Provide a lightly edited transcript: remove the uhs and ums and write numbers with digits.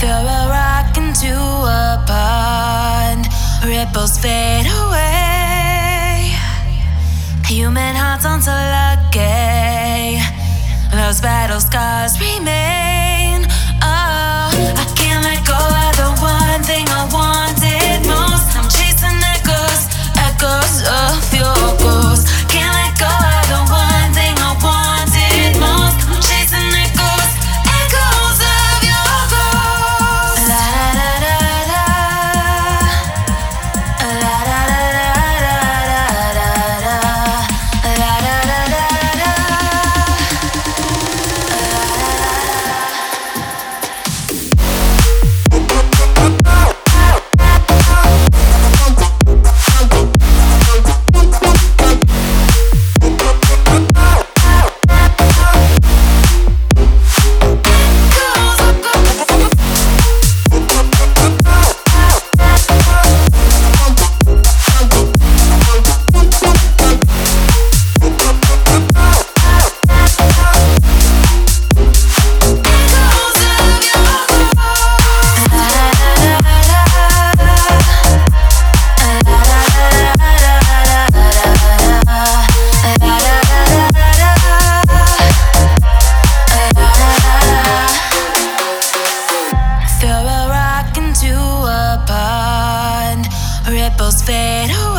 Throw a rock into a pond, ripples fade away. Human hearts aren't so lucky, those battle scars remain. Oh, I can't let go of the one thing I wanted most. I'm chasing echoes, echoes of your ghost. Can't let go of the one thing I wanted most. I'm chasing echoes, echoes of your ghost. La da da da da, la da da da da da, la da da da da. Throw a rock into a pond, ripples fade away.